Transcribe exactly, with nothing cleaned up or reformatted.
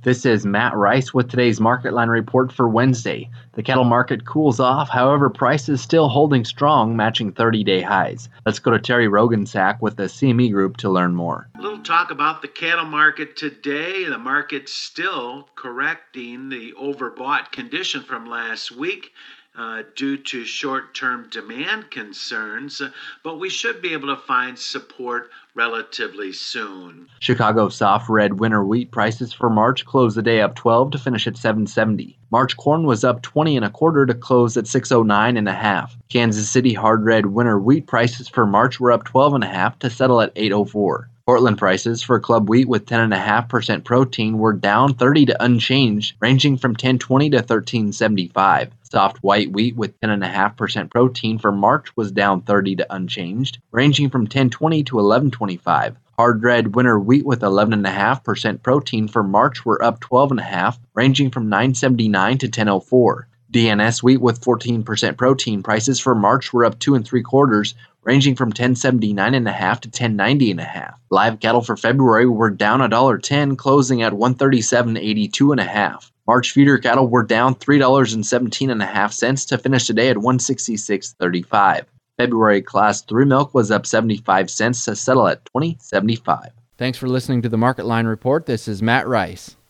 This is Matt Rice with today's Market Line report for Wednesday. The cattle market cools off, however, prices still holding strong, matching thirty-day highs. Let's go to Terry Rogensack with the C M E Group to learn more. A little talk about the cattle market today. The market's still correcting the overbought condition from last week. Uh, due to short-term demand concerns, uh, but we should be able to find support relatively soon. Chicago soft red winter wheat prices for March closed the day up twelve to finish at seven seventy. March corn was up twenty and a quarter to close at six oh nine and a half. Kansas City hard red winter wheat prices for March were up twelve and a half to settle at eight oh four. Portland prices for club wheat with ten point five percent protein were down thirty to unchanged, ranging from ten twenty to thirteen seventy-five. Soft white wheat with ten point five percent protein for March was down thirty to unchanged, ranging from ten twenty to eleven twenty-five. Hard red winter wheat with eleven point five percent protein for March were up twelve point five, ranging from nine seventy-nine to ten oh four. D N S wheat with fourteen percent protein prices for March were up two and three quarters, ranging from ten seventy-nine and a half to ten ninety and a half. Live cattle for February were down one dollar ten, closing at one thirty-seven eighty-two and a half. March feeder cattle were down three dollars and seventeen and a half cents to finish today at one sixty-six thirty-five. February class three milk was up seventy-five cents to settle at twenty seventy-five. Thanks for listening to the Market Line report. This is Matt Rice.